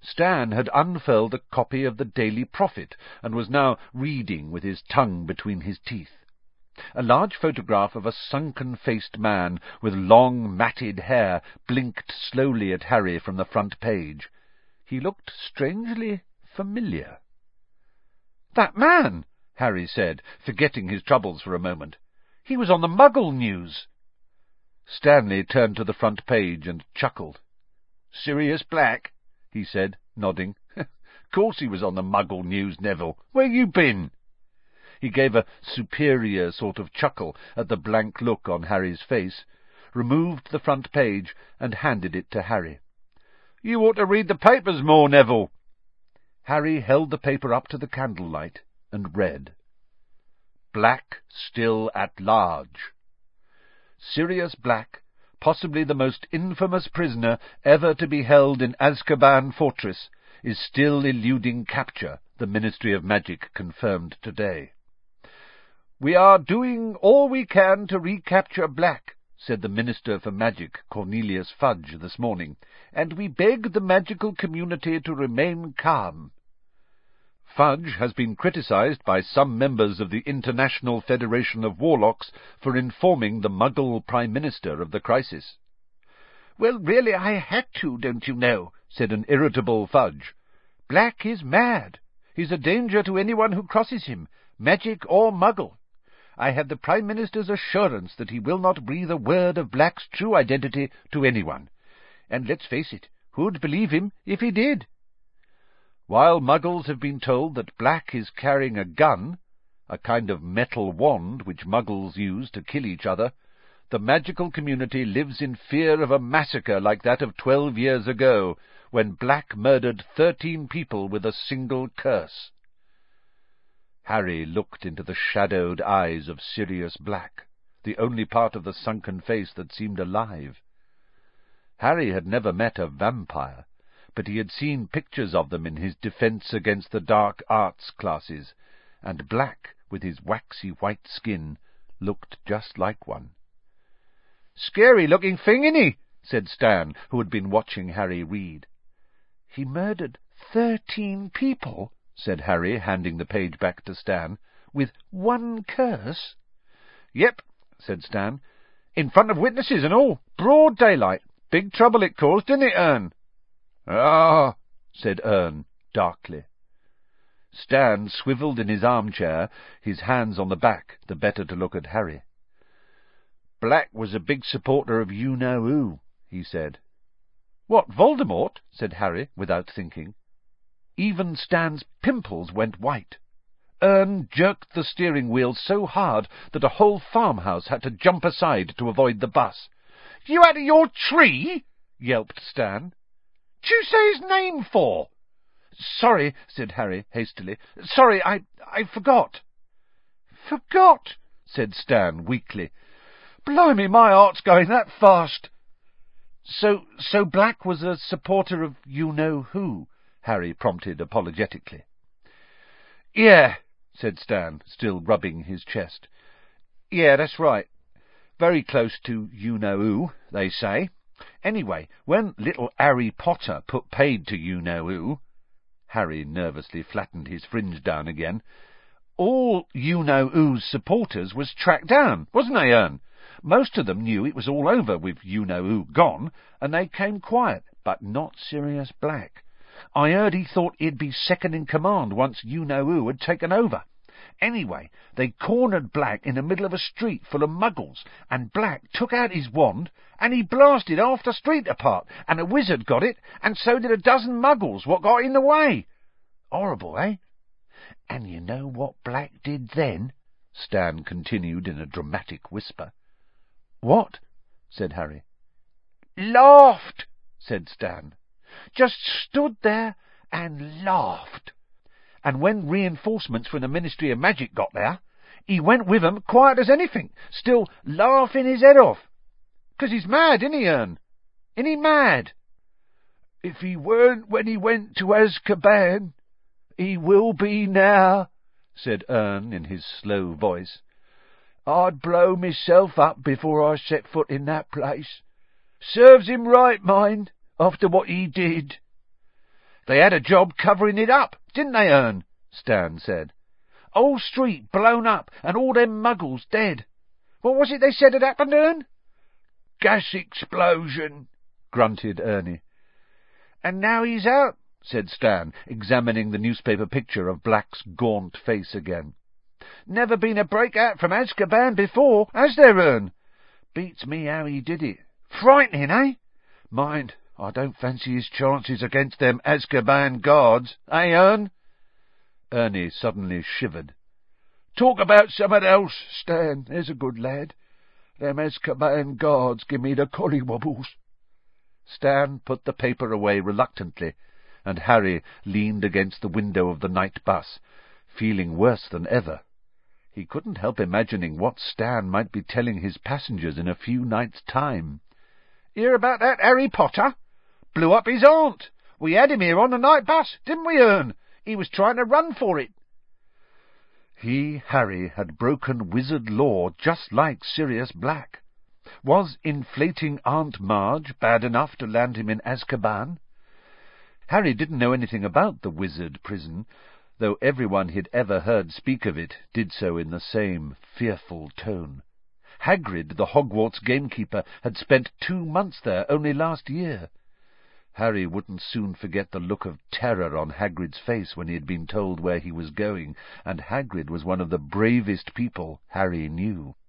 Stan had unfurled a copy of the Daily Prophet, and was now reading with his tongue between his teeth. A large photograph of a sunken-faced man with long, matted hair blinked slowly at Harry from the front page. He looked strangely familiar. "That man!" Harry said, forgetting his troubles for a moment. "He was on the Muggle News." Stanley turned to the front page and chuckled. "Sirius Black?" he said, nodding. "Course he was on the Muggle News, Neville. Where you been?" He gave a superior sort of chuckle at the blank look on Harry's face, removed the front page, and handed it to Harry. "You ought to read the papers more, Neville." Harry held the paper up to the candlelight and read. Black still at large. Sirius Black, possibly the most infamous prisoner ever to be held in Azkaban Fortress, is still eluding capture, the Ministry of Magic confirmed today. "We are doing all we can to recapture Black," said the Minister for Magic, Cornelius Fudge, this morning, "and we beg the magical community to remain calm." Fudge has been criticized by some members of the International Federation of Warlocks for informing the Muggle Prime Minister of the crisis. "Well, really, I had to, don't you know," said an irritable Fudge. "Black is mad. He's a danger to anyone who crosses him, magic or Muggle. I have the Prime Minister's assurance that he will not breathe a word of Black's true identity to anyone. And let's face it, who'd believe him if he did?" While Muggles have been told that Black is carrying a gun, a kind of metal wand which Muggles use to kill each other, the magical community lives in fear of a massacre like that of 12 years ago, when Black murdered 13 people with a single curse. Harry looked into the shadowed eyes of Sirius Black, the only part of the sunken face that seemed alive. Harry had never met a vampire, but he had seen pictures of them in his Defence Against the Dark Arts classes, and Black, with his waxy white skin, looked just like one. "Scary-looking thing, innit?" said Stan, who had been watching Harry read. "He murdered 13 people," said Harry, handing the page back to Stan, "with one curse." "Yep," said Stan. "In front of witnesses and all. Broad daylight. Big trouble it caused, didn't it, Ern?" "Ah," said Ern, darkly. Stan swivelled in his armchair, his hands on the back, the better to look at Harry. "Black was a big supporter of you-know-who," he said. "What, Voldemort?" said Harry, without thinking. Even Stan's pimples went white. Ern jerked the steering wheel so hard that a whole farmhouse had to jump aside to avoid the bus. "You out of your tree?" yelped Stan. "What'd you say his name for?" "Sorry," said Harry hastily. "Sorry, I forgot." "Forgot?" said Stan weakly. "Blimey, my heart's going that fast." So Black was a supporter of you-know-who?" Harry prompted apologetically. "Yeah," said Stan, still rubbing his chest. "Yeah, that's right. Very close to you-know-who, they say. Anyway, when little Harry Potter put paid to you-know-who," Harry nervously flattened his fringe down again, "all you-know-who's supporters was tracked down, wasn't they, Ern? Most of them knew it was all over with you-know-who gone, and they came quiet, but not Sirius Black. I heard he thought he'd be second in command once you-know-who had taken over. Anyway, they cornered Black in the middle of a street full of Muggles, and Black took out his wand, and he blasted half the street apart, and a wizard got it, and so did a dozen Muggles what got in the way. Horrible, eh? And you know what Black did then?" Stan continued in a dramatic whisper. "What?" said Harry. "Laughed," said Stan. "Just stood there and laughed. And when reinforcements from the Ministry of Magic got there, he went with 'em quiet as anything, still laughing his head off. 'Cause he's mad, isn't he, Ern? Isn't he mad?" "If he weren't when he went to Azkaban, he will be now," said Ern in his slow voice. "I'd blow myself up before I set foot in that place. Serves him right, mind, after what he did." They had a job covering it up, didn't they, Ern? Stan said. Whole street blown up, and all them muggles dead. What was it they said had happened, Ern? Gas explosion, grunted Ernie. And now he's out, said Stan, examining the newspaper picture of Black's gaunt face again. Never been a breakout from Azkaban before, has there, Ern? Beats me how he did it. Frightening, eh? Mind, I don't fancy his chances against them Azkaban guards, eh, Ern? Ernie suddenly shivered. Talk about someone else, Stan, there's a good lad. Them Azkaban guards give me the collywobbles. Stan put the paper away reluctantly, and Harry leaned against the window of the night bus, feeling worse than ever. He couldn't help imagining what Stan might be telling his passengers in a few nights' time. Hear about that Harry Potter? Blew up his aunt. We had him here on the night bus, didn't we, Ern? He was trying to run for it. He, Harry, had broken wizard law just like Sirius Black. Was inflating Aunt Marge bad enough to land him in Azkaban? Harry didn't know anything about the wizard prison, though everyone he'd ever heard speak of it did so in the same fearful tone. Hagrid, the Hogwarts gamekeeper, had spent 2 months there only last year. Harry wouldn't soon forget the look of terror on Hagrid's face when he had been told where he was going, and Hagrid was one of the bravest people Harry knew.